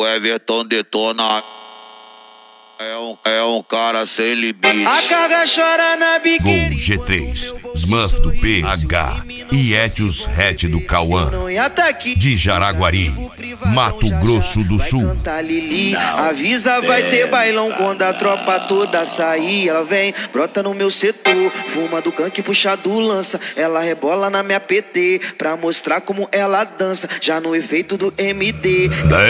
o Everton detona. É um cara sem limite. A carga chora na biqueira. Gol G3, Smurf do PH e Etios Hatch do Cauã, de Jaraguari, Mato Grosso do Sul. Avisa, vai ter bailão quando a tropa toda sair. Ela vem, brota no meu setor, fuma do canque, puxa do lança. Ela rebola na minha PT pra mostrar como ela dança, já no efeito do MD.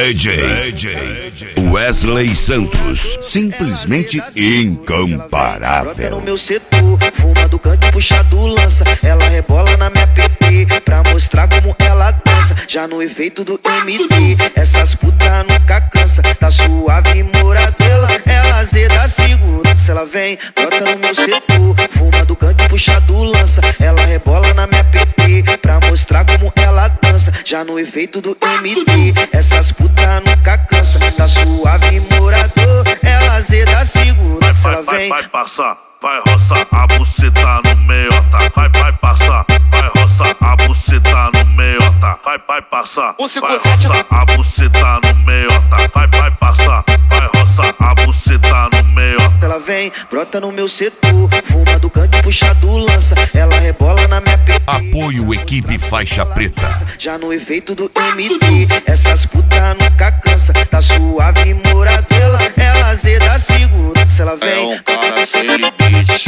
DJ Wesley Santos, simplesmente incomparável. Brota no meu setor, fuma do canque, puxa do lança. Ela rebola na minha PT pra mostrar como ela dança, já no efeito do MD. Essas putas nunca cansa, tá suave moradela. Ela azeda segurança, ela vem, brota no meu setor, fuma do canque, puxa do lança. Ela rebola na minha PT pra mostrar como ela dança, já no efeito do MD. Essas putas nunca cansa, tá suave morador. Ela azeda segurança, ela vem. Vai passar, vai roçar a buceta no meiota. Vai passar, vai roçar a buceta no meiota. Vai passar, vai roçar a buceta no meiota. Vai passar, vai roçar a buceta no meiota. Ela vem, brota no meu setor, fuma do canque, puxa do lança. Ela rebola na minha PT. Apoio equipe faixa preta, já no efeito do MD. Essas putas nunca cansa, tá suave moradela. Ela azeda segurança, ela vem. É um cara sem limite.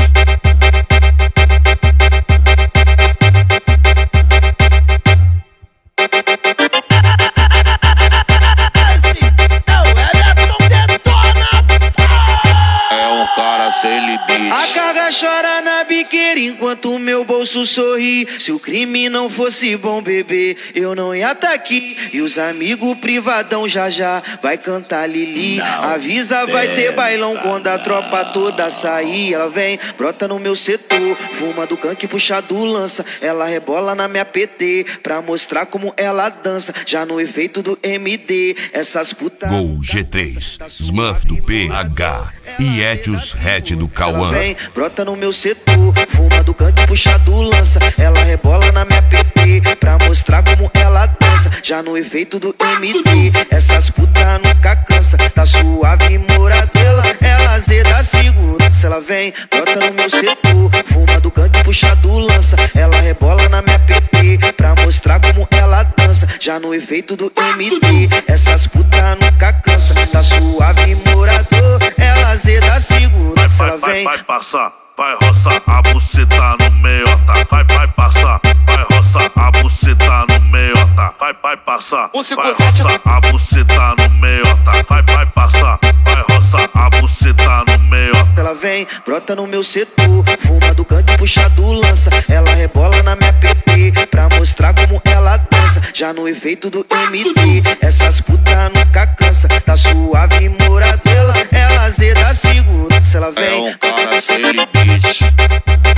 A carga chora na biqueira enquanto meu bolso sorri. Se o crime não fosse bom, bebê, eu não ia tá aqui. E os amigos privadão já vai cantar Lili. Avisa, vai ter bailão quando a tropa toda sair. Ela vem, brota no meu setor, fuma do canque, puxa do lança. Ela rebola na minha PT pra mostrar como ela dança, já no efeito do MD. Essas putas. Gol G3, Smurf do PH e Etios Hatch do Cauã. Vem, brota no meu setor, fuma do canque, puxa do lança. Ela rebola na minha PT pra mostrar como ela dança, já no efeito do MD. Essas putas nunca cansa, tá suave moradela. Ela azeda segurança, ela vem, brota no meu setor, fuma do canque, puxa do lança. Ela rebola na minha PT pra mostrar como ela dança, já no efeito do MD. Essas putas nunca cansa, tá suave morador. Ela azeda segurança, ela vem. Vai passar, vai roçar a buceta no meiota. Vai passar, vai roçar a buceta no meiota. Vai passar, vai roçar a buceta no meiota. Vai passar, vai roçar a buceta no meiota. Ela vem, brota no meu setor, fuma do canque, puxa do lança. Ela rebola na minha PT pra mostrar como ela dança, já no efeito do MD. Essas putas nunca cansa, tá suave moradela. Ela azeda segurança, ela vem. É um cara sem limite.